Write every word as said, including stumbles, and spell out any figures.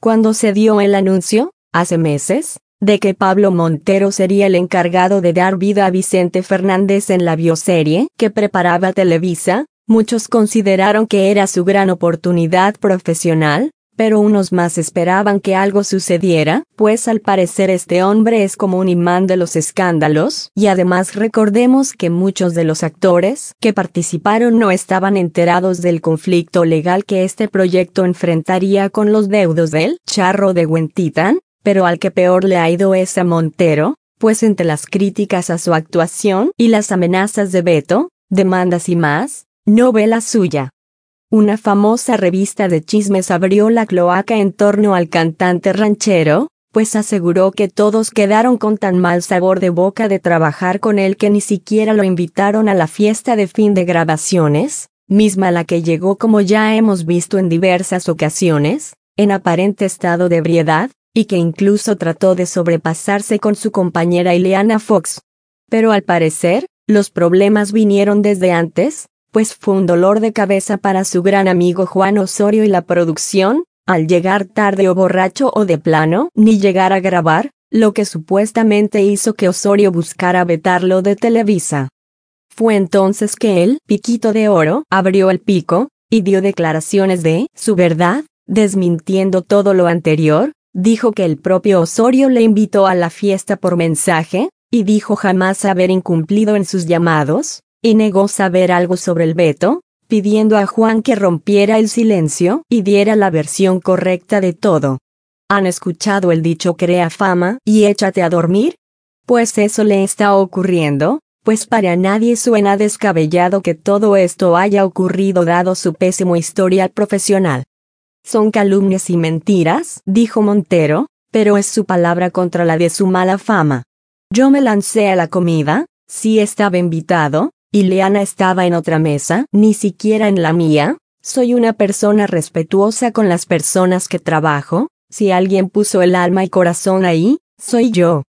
Cuando se dio el anuncio, hace meses, de que Pablo Montero sería el encargado de dar vida a Vicente Fernández en la bioserie que preparaba Televisa, muchos consideraron que era su gran oportunidad profesional, pero unos más esperaban que algo sucediera, pues al parecer este hombre es como un imán de los escándalos, y además recordemos que muchos de los actores que participaron no estaban enterados del conflicto legal que este proyecto enfrentaría con los deudos del Charro de Huentitán, pero al que peor le ha ido es a Montero, pues entre las críticas a su actuación y las amenazas de veto, demandas y más, no ve la suya. Una famosa revista de chismes abrió la cloaca en torno al cantante ranchero, pues aseguró que todos quedaron con tan mal sabor de boca de trabajar con él que ni siquiera lo invitaron a la fiesta de fin de grabaciones, misma a la que llegó, como ya hemos visto en diversas ocasiones, en aparente estado de ebriedad, y que incluso trató de sobrepasarse con su compañera Ileana Fox. Pero al parecer, los problemas vinieron desde antes, pues fue un dolor de cabeza para su gran amigo Juan Osorio y la producción, al llegar tarde o borracho o de plano ni llegar a grabar, lo que supuestamente hizo que Osorio buscara vetarlo de Televisa. Fue entonces que el Piquito de Oro abrió el pico, y dio declaraciones de su verdad, desmintiendo todo lo anterior. Dijo que el propio Osorio le invitó a la fiesta por mensaje, y dijo jamás haber incumplido en sus llamados, y negó saber algo sobre el veto, pidiendo a Juan que rompiera el silencio y diera la versión correcta de todo. ¿Han escuchado el dicho crea fama y échate a dormir? Pues eso le está ocurriendo, pues para nadie suena descabellado que todo esto haya ocurrido dado su pésimo historial profesional. Son calumnias y mentiras, dijo Montero, pero es su palabra contra la de su mala fama. Yo me lancé a la comida, sí estaba invitado, Ileana estaba en otra mesa, ni siquiera en la mía. Soy una persona respetuosa con las personas que trabajo, si alguien puso el alma y corazón ahí, soy yo.